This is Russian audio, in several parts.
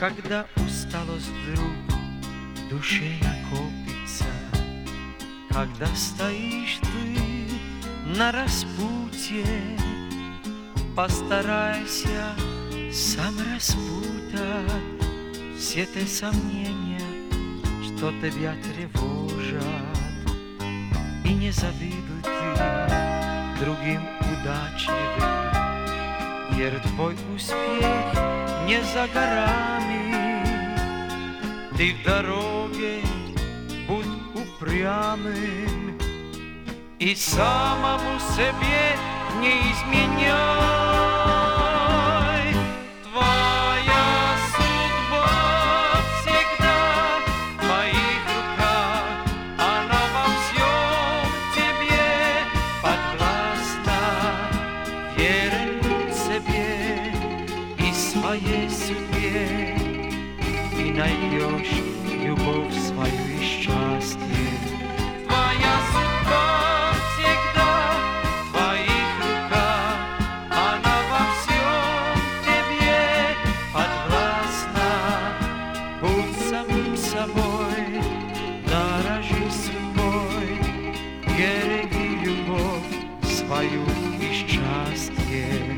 Когда усталость вдруг в душе накопится, когда стоишь ты на распутье, постарайся сам распутать все те сомнения, что тебя тревожат. И не завидуй ты другим удачливым, верь, твой успех не за горами. Ты в дороге будь упрямым и самому себе не изменяй. Твоя судьба всегда в твоих руках, она во всем тебе подвластна. Верен себе и своей судьбе, и найдешь любовь свою и счастье. Твоя судьба всегда в твоих руках, она во всем тебе подвластна. Будь самим собой, дорожи судьбой, береги любовь свою и счастье.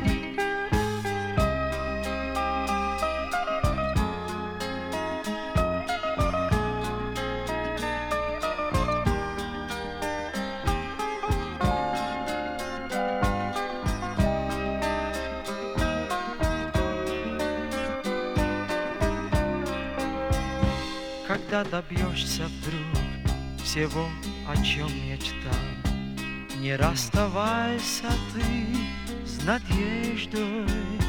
Когда добьешься вдруг всего, о чем мечтал, не расставайся ты с надеждой,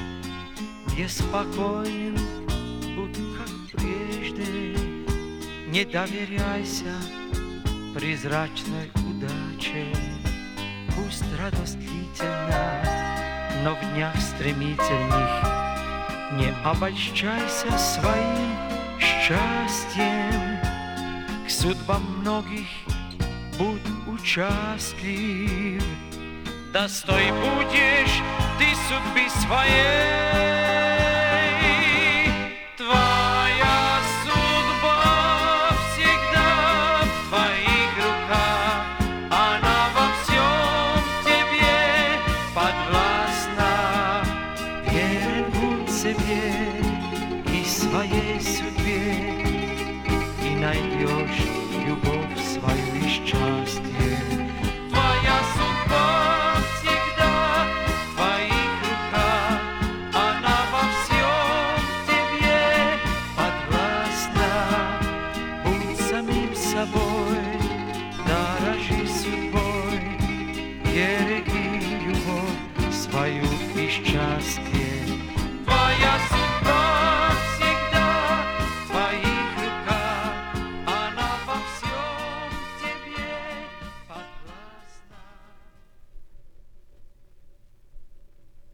неспокоен будь как прежде, не доверяйся призрачной удаче. Пусть радость длительна, но в днях стремительных не обольщайся своим счастьем. К судьбам многих будь участлив, достой будешь ты судьбы своей.